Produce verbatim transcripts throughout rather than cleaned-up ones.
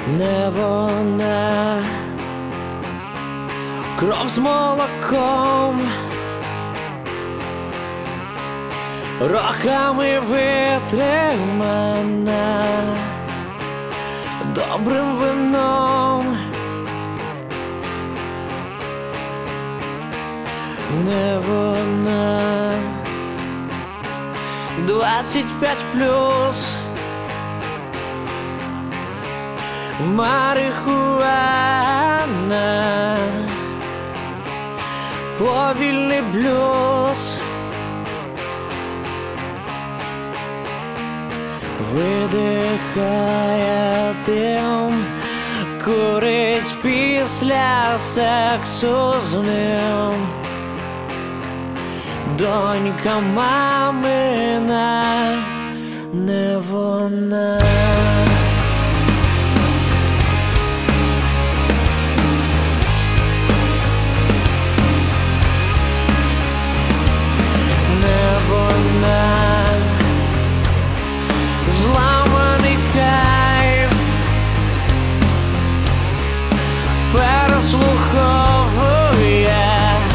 не вона, кров з молоком, роками витримана добрим вином, не вона, двадцять п'ять плюс, марихуана, повільний блюз, видихає дим, курить після сексу з ним, донька мамина, не вона. Зламаний кайф переслуховує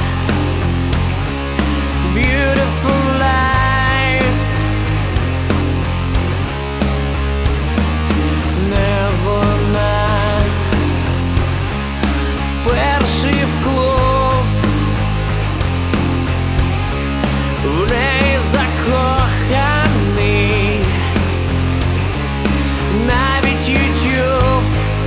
Beautiful life, не вона, перший в клуб, в неї закоханий, навіть ютуб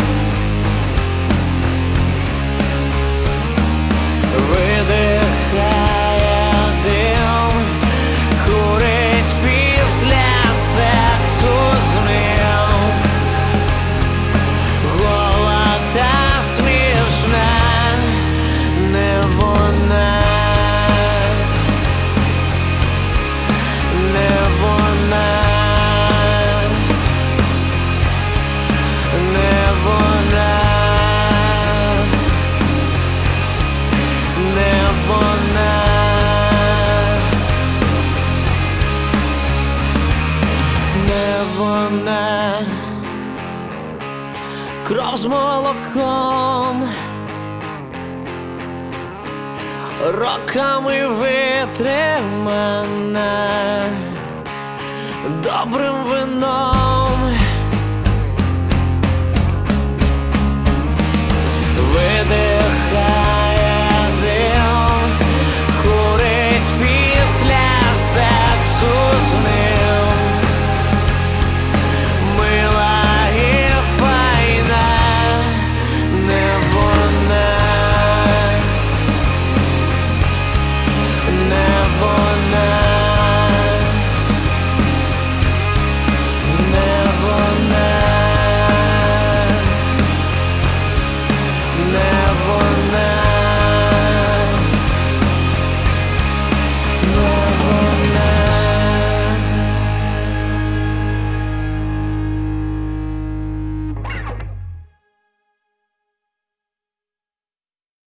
видихає дим, курить після сексу з ним, гола та смішна, не вона, не вона, не вона, не вона, не вона, кров з молоком, роками витримана добрим вином.